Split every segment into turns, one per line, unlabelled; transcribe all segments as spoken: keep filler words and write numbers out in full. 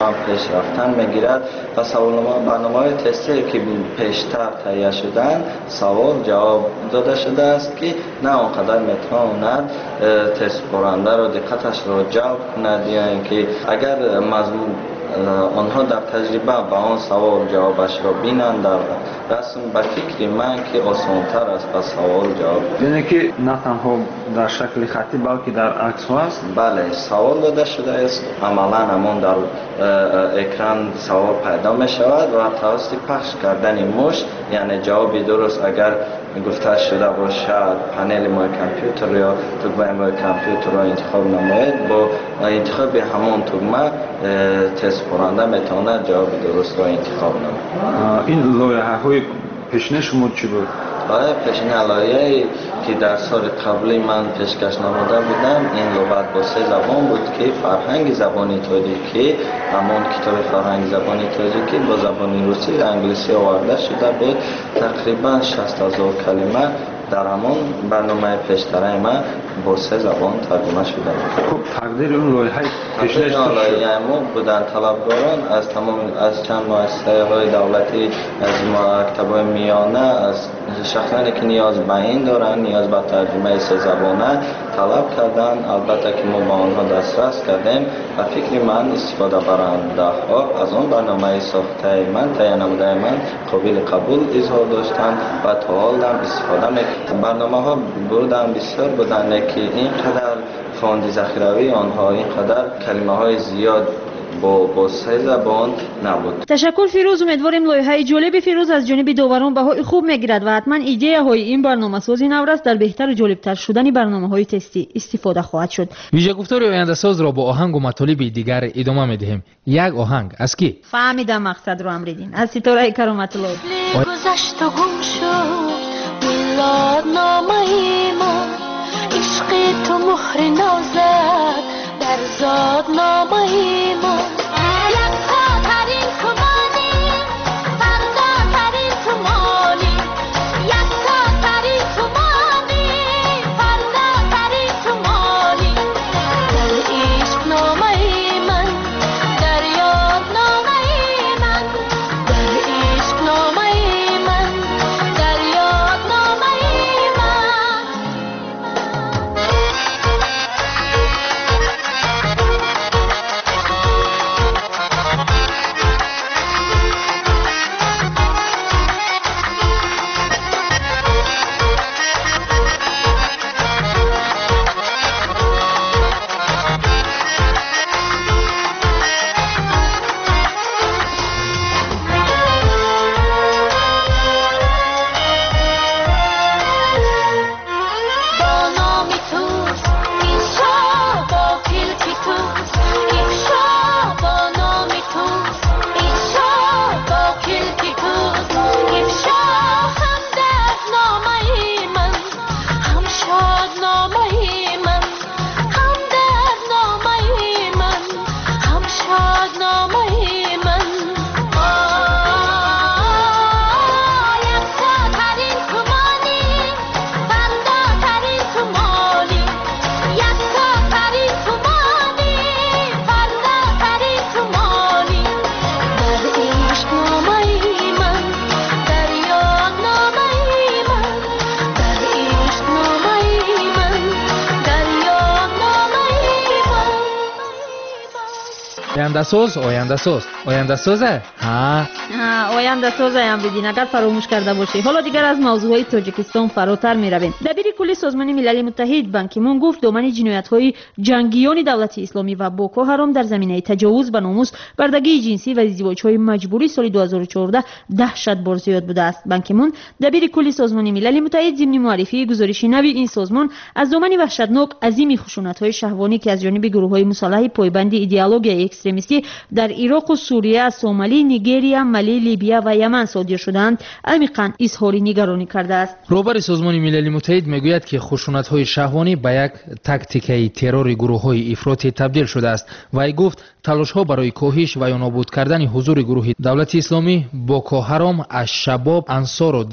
پیش رفتن میگیرد و برنامه‌های تستی که پیشتر تهیه شدن سوال جواب داده شده است که نه آنقدر میتواند تست کننده رو دقتش رو جلب کند یا اینکه اگر مضمون آنها در تجربه با آن سوال جوابش را بینند در رسم به فکر من که آسان‌تر است با سوال جواب.
یعنی که نه تنها در شکل خطی بلکه در عکس است؟
بله، سوال داده شده است، عملا همون در اکران سوال پیدا می شود و توسط پخش کردن مشت یعنی جوابی درست اگر گفته شده باشد پنل مای کامپیوتر یا تکمه مای کامپیوتر را انتخاب نماید، با انتخاب همون تکمه تست کننده میتواند جواب درست را انتخاب نماید.
این لایحه های پیشنه شما چی بود؟
لایحه پیشنه لایحه‌ای که در سال قبلی من پیشکش نموده بودم این لغت با سه زبان بود که فرهنگ زبانی تاجیکی، همون کتاب فرهنگ زبانی تاجیکی با زبان روسی و انگلیسی آورده شده بود. تقریبا شصت هزار کلمه در همون برنامه پیشتره من با سه زبان ترجمه شده بود.
خب تقدیر اون لایحه پیشنه شد؟
لایحه ما بودن طلبکاران از تمام از چند مؤسسه های دولتی، از مکتب‌های میانه، از شخصانی که نیاز به این دارن، نیاز به ترجمه سه زبانه طلب کردن. البته که ما با آنها دسترس کردیم و فکر من استفاده برنده ها از آن برنامه ساخته من تهیه نموده من قابل قبول اظهار داشتند و تا حال هم استفاده میکنم. برنامه ها بودن بسیار بودن که اینقدر فوند ذخیروی آنها اینقدر کلمه های زیاد با با سه زبان نبود.
تشکر فیروز. امیدواریم لایحه جالب فیروز از جانب داوران بهای خوب میگیرد و حتما ایده های این برنامه سازی نورست در بهتر و جالبتر شدن برنامه های تستی استفاده خواهد شد.
ویژه گفتار آینده ساز را با آهنگ و مطالب دیگر ادامه میدهیم. یک آهنگ از کی؟
فهمیدم مقصد رو امریدین از ستاره کرامت الله.
گذشت و گم شد میلاد نامه ما، عشق تو مهر نازد در زاد نامه ما.
آینده ساز آینده ساز آینده سازه ها
ها آینده ساز هم بدین اگر فراموش کرده باشی. حالا دیگر از موضوعهای تاجیکستان فراتر می رویم. دبیر کلی سازمان ملل متحد بان کی مون گفت دامن جنایت‌های جنگیان دولت اسلامی و بوکو حرام در زمینه تجاوز به ناموس، بردگی جنسی و ازدواج‌های مجبوری سال دو هزار و چهارده دهشت بار زیاد بوده است. بان کی مون دبیر کلی سازمان ملل متحد ضمن معرفی گزارش نوی این سازمان از دامن وحشتناک عظیم خشونت‌های شهوانی که از جانب گروه‌های مسلح پایبند ایدئولوژی اکستریمیستی در عراق و سوریه، سومالی، نیگریا، ملی، لیبیا و یمن صادر شدند عمیقاً اظهار نگرانی کرده است.
رهبر سازمان ملل متحد میگوید که خشونت‌های شهوانی به یک تاکتیکای ترور گروه‌های افراطی تبدیل شده است و ای گفت تلاش‌ها برای کاهش و یا نابود کردن حضور گروه دولت اسلامی، بوکو حرام، الشباب، انصار الدین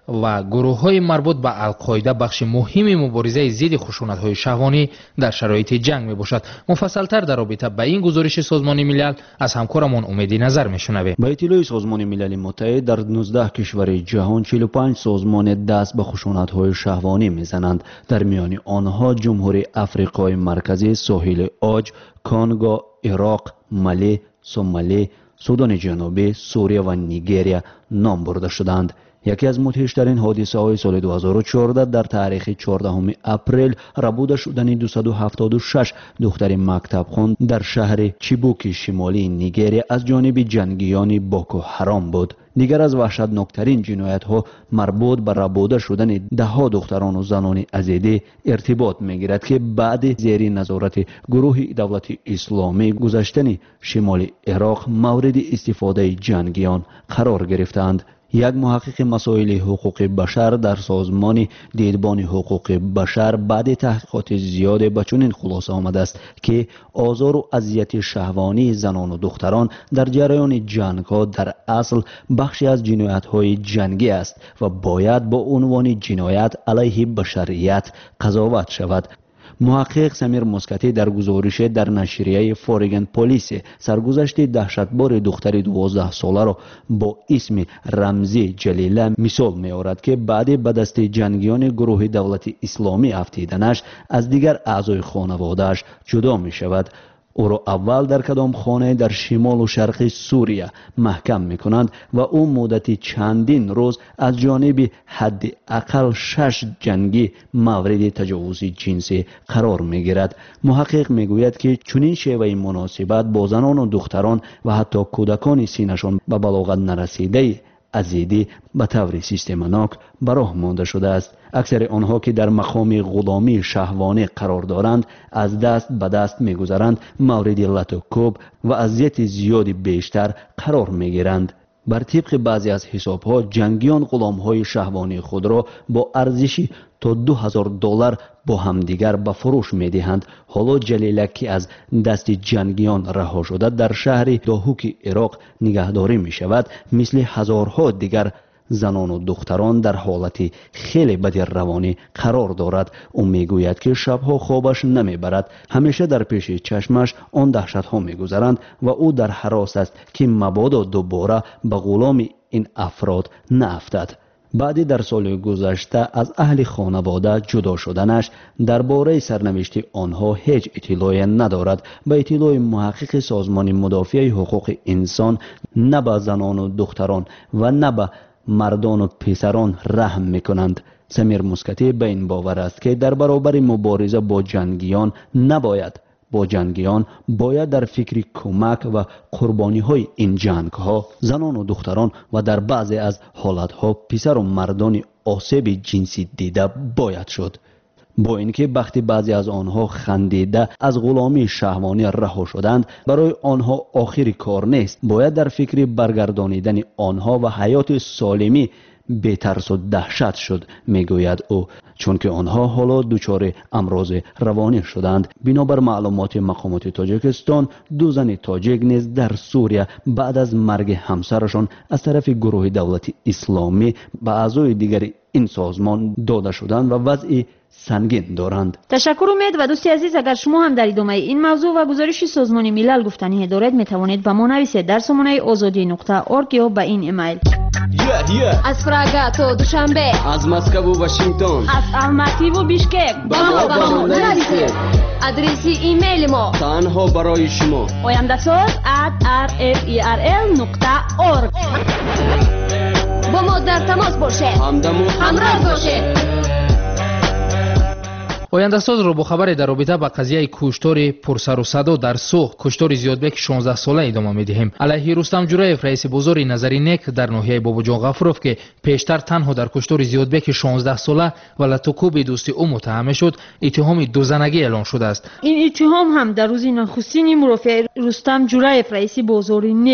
و گروه‌های مربوط به القاعده بخش مهمی مبارزه ضد خشونت‌های شهوانی در شرایط جنگ میباشد. مفصل‌تر در رابطه با این گزارش سازمان ملل از همکارمون امید نظر میشنویم.
با اطلاع سازمان ملل متحد در نوزده کشور جهان چهل و پنج سازمان دست به خشونت‌های شهوانی میزنند. در میان آنها جمهوری آفریقای مرکزی، ساحل عاج، کانگو، عراق، مالی، سومالی، سودان جنوبی، سوریه و نیگریا نام برده شدند. یکی از مدهشترین حادثه های سال دو هزار و چهارده در تاریخ چهاردهم اپریل ربوده شدن دویست و هفتاد و شش دختر مکتب خوان در شهر چیبوک شمالی نیگریا از جانب جنگیان بوکو حرام بود. دیگر از وحشتناکترین جنایت ها مربوط به ربوده شدن ده ها دختران و زنان ازیده ارتباط میگیرد که بعد زیر نظارت گروه دولت اسلامی گذشتن شمال عراق مورد استفاده جنگیان قرار گرفتند. یک محقق مسائل حقوق بشر در سازمان دیدبان حقوق بشر بعد تحقیقات زیاد به چنین خلاصه آمده است که آزار و اذیت شهوانی زنان و دختران در جریان جنگ ها در اصل بخشی از جنایت های جنگی است و باید با عنوان جنایت علیه بشریت قضاوت شود. محقق سمیر مسکتی در گزارش در نشریه فورگن پلیس سرگذشت دهشتبار دختر دوازده ساله را با اسم رمزی جلیله مثال می آورد که بعد به دست جنگیان گروه دولت اسلامی افتیدنش از دیگر اعضای خانواده‌اش جدا می شود. او را اول در کدام خانه در شمال و شرق سوریه محکم می کنند و او مدت چندین روز از جانب حداقل شش جنگی مورد تجاوز جنسی قرار می گیرد. محقق می گوید که چنین شیوه مناسبت با زنان و دختران و حتی کودکان سینشان به بلاغت نرسیده ازیدی به طور سیستماتیک براه مانده شده است. اکثر آنها که در مقام غلامی شهوانی قرار دارند از دست به دست می‌گذرند، مورد لط و کوب و اذیت زیاد بیشتر قرار می‌گیرند. بر طبق بعضی از حساب‌ها جنگیان غلام‌های شهوانی خود را با ارزشی تا دو هزار دلار با همدیگر به فروش می‌دهند. حالا جلیله که از دست جنگیان رها شده در شهر داهوک عراق نگهداری می‌شود، مثل هزارها دیگر زنان و دختران در حالت خیلی بد روانی قرار دارد. او میگوید که شبها خوابش نمیبرد، همیشه در پیش چشمش آن دهشت‌ها میگذرند و او در هراس است که مبادا دوباره به غلام این افراد نافتد. بعد در سال گذشته از اهل خانواده جدا شدنش درباره سرنوشت آنها هیچ اطلاعی ندارد. به اطلاع محقق سازمان مدافع حقوق انسان نه به زنان و دختران و نه به مردان و پسران رحم میکنند. سمیر مسکتی به این باور است که در برابر مبارزه با جنگیان نباید با جنگیان باید در فکر کمک و قربانی های این جنگ ها زنان و دختران و در بعضی از حالت ها پسر و مردان آسیب جنسی دیده باید شد. با اینکه وقتی بعضی از آنها خندیده از غلامی شهوانی رها شدند، برای آنها آخری کار نیست. باید در فکر برگردانیدن آنها و حیات سالمی بی‌ترس و دهشت شد، میگوید او، چون که آنها حالا دچار امراض روانی شدند. بنابر معلومات مقامات تاجیکستان، دو زن تاجیک نیز در سوریه بعد از مرگ همسرشان از طرف گروه دولت اسلامی به اعضای دیگر این سازمان داده شدند و وضع سنگین دارند.
تشکر امید. و دوستی عزیز، اگر شما هم در ادامه این موضوع و گزارش سازمان ملل گفتنی دارید می توانید به ما نویسید در سامانه آزادی نقطه اورگ یا به این ایمیل.
yeah, yeah.
از پراگا تا دوشنبه،
از مسکو و واشنگتن،
از الماتی و بیشکک
با ما با ما نویسید. آدرس ایمیل ما
تنها برای شما
oyandasaz at r f e r l نقطه اورگ.
با ما در تماس باشید،
همدم و
همراه باشید.
آینده‌ساز را با خبر در رابطه با قضیه کشتار پرسر و صدا در سوخ کشتار زیادبک شانزده ساله ادامه می‌دهیم. علیه رستم جورایف رئیس بازار نظری نک در ناحیه باباجان غفروف که پیشتر تنها در کشتار زیادبک شانزده ساله و لطوکوب دوستی او متهم شد، اتهام دوزنگی اعلام شده است.
این اتهام هم در روز نخستین مرافعه رستم جورایف رئیس بازار نک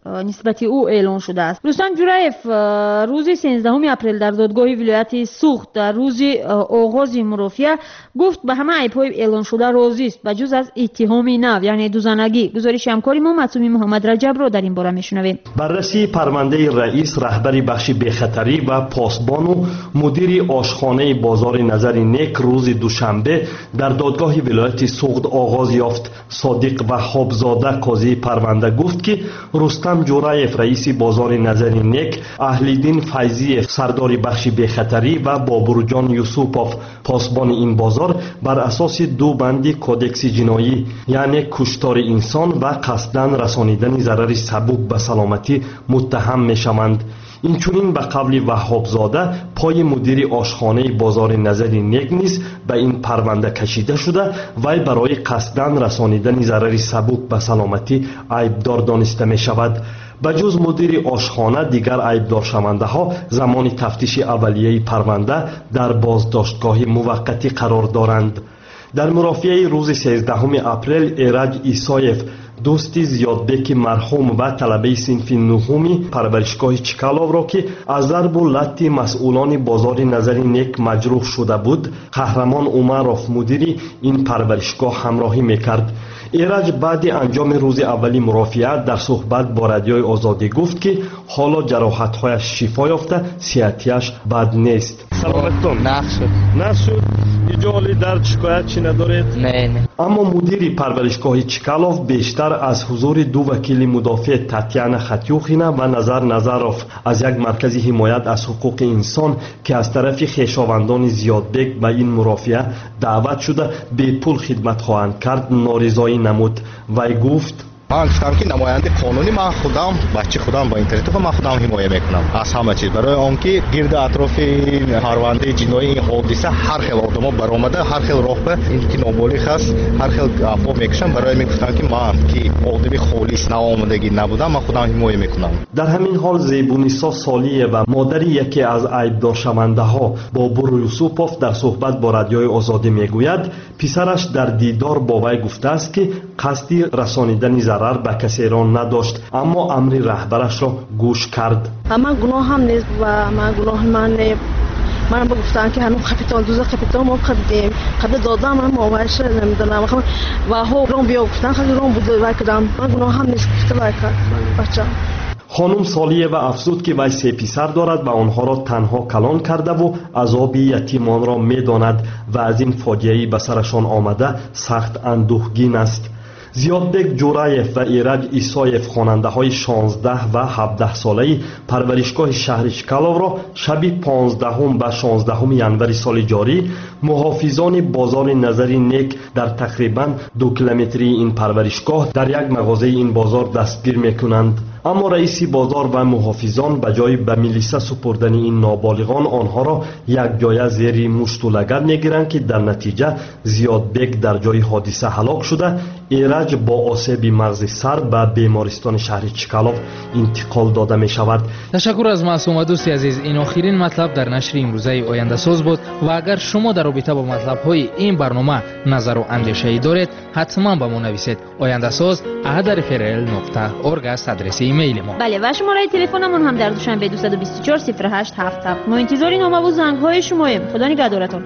نسبت او اعلان شده است. رستم جورایف روز سیزدهم اپریل در دادگاه ولایت سوخت در روز آغاز مرافعه گفت به همه عیب‌های اعلان شده راضی است به جز از اتهام نو یعنی دوزنگی. گزارش همکاری ما معصومی محمد رجب را در این باره میشنویم.
بررسی پرونده رئیس رهبر بخش بخطری و پاسبان و مدیر آشخانه بازار نظر نیک روز دوشنبه در دادگاه ولایت سوخت آغاز یافت. صادق وهابزاده قاضی پرونده گفت که رستم جورایف رئیس بازار نظر نیک، اهلیدین فیضی سردار بخش بخطری و بابورجان یوسوپوف پاسبان این بازار بر اساس دو بند کودکس جنایی یعنی کشتار انسان و قصداً رسانیدن ضرر سبک به سلامتی متهم میشوند. اینچنین به قول وهابزاده پای مدیر آشخانه بازار نظر نیک نیز به این پرونده کشیده شده و برای قصداً رسانیدن ضرر سبک به سلامتی عیبدار دانسته می شود. به جز مدیر آشخانه دیگر عیبدار شونده ها زمان تفتیش اولیه پرونده در بازداشتگاه موقتی قرار دارند. در مرافعه روز سیزدهم اپریل ایرج ایسایف دوستی زیادبک مرحوم و طلبه صنف نهمی پرورشگاه چکالوف را که از ضرب و لط مسئولان بازار نظر نیک مجروح شده بود قهرمان عمروف مدیر این پرورشگاه همراهی میکرد. ایرج بعد انجام روز اولی مرافعه در صحبت با رادیوی آزادی گفت که حالا جراحت‌هایش شفا یافته، صحتیش بد نیست. سلامتتون؟
نشد.
نشد. ایجالی درد شکایت چی ندارید؟
نه نه.
اما مدیر پرورشگاه چکالوف بیشتر از حضور دو وکیل مدافع تاتیانا خاتیوخینا و نظر نظروف از یک مرکز حمایت از حقوق انسان که از طرف خویشاوندان زیادبک به این مرافعه دعوت شده به پول خدمت خواهند کرد نارضایی نمود. وی گفت
من گفتم که نماینده قانونی من خودم بچه خودم با اینترنت و من خودم حمایت میکنم از همه چیز برای آنکه گرد اطراف پرونده جنایی این حادثه هر خیل آدما برآمده هر خیل راه به این که نابالغ است هر خیل افوا میکشن برای میگفتن که من که آدمی خالص ناآمدگی نبودم من خودم حمایت میکنم.
در همین حال زیبونیسا سالیه و مادر یکی از عیبدار شونده ها بابور یوسوپوف در صحبت با رادیوی آزادی میگوید پسرش در دیدار با وی گفته است که قصدی رسانیدن ضرر به کسی را نداشت اما امر رهبرش را گوش کرد.
من گناه هم نیست و من گناه من نیست. من با گفتن که هنوز کپیتان دوزه کپیتان ما خریدیم خرید دادم من ماورش نمیدونم و ها رون بیا گفتن خیلی رون بود و کدام من گناه هم نیست گفته کرد بچه.
خانم سالیه و افزود که وی سه پسر دارد و آنها را تنها کلان کرده و عذاب یتیمان را میداند و از این فاجعه به سرشان آمده سخت اندوهگین است. زیادبک جورایف و ایرج ایسایف خواننده های شانزده و هفده ساله پرورشگاه شهر چکالوف را شب پانزدهم و شانزدهم ینوری سال جاری محافظان بازار نظر نیک در تقریبا دو کیلومتری این پرورشگاه در یک مغازه این بازار دستگیر میکنند. اما رئیس بازار و محافظان به جای به میلیسا سپردن این نابالغان آنها را یک جای زیر مشت و لگد میگیرند که در نتیجه زیادبک در جای حادثه هلاک شده ایرج با آسیب مغز سر به بیمارستان شهر چکالوف انتقال داده می شود.
تشکر از معصومه دوستی عزیز. این آخرین مطلب در نشر امروزه آینده ساز بود و اگر شما در رابطه با مطلب های این برنامه نظر و اندیشه ای دارید حتما به ما نویسید. آینده ساز ات فرل نقطه اورگ است آدرس ایمیل ما.
بله و شماره تلفنمون هم در دوشنبه دو دو چهار صفر هشت هفت هفت. ما انتظار نامه و زنگ های شماییم. خدا نگهدارتون.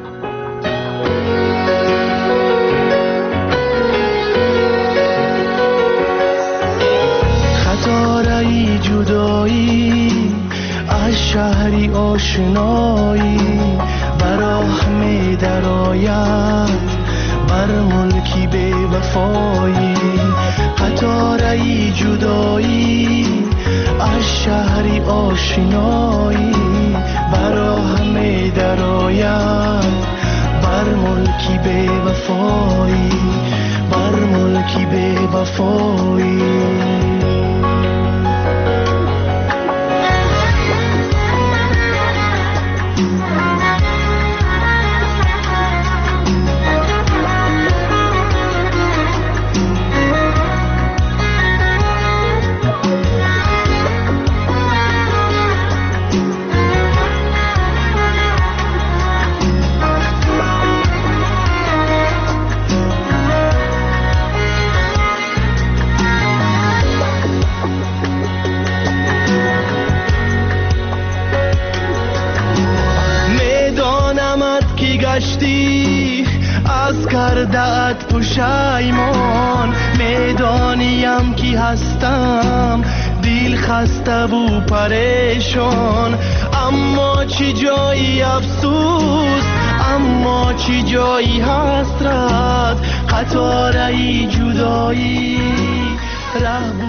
خطاره جدایی از شهری آشنایی براه می درآید بر ملکی بی وفایی قطاره جدایی از شهری آشنایی براه می درآید بر ملکی بی وفایی بر ملکی بی وفایی. وعدت پشیمان میدانیم کی هستم دل خسته و پریشان اما چی جایی افسوس اما چی جایی حسرت قطاره جدایی ره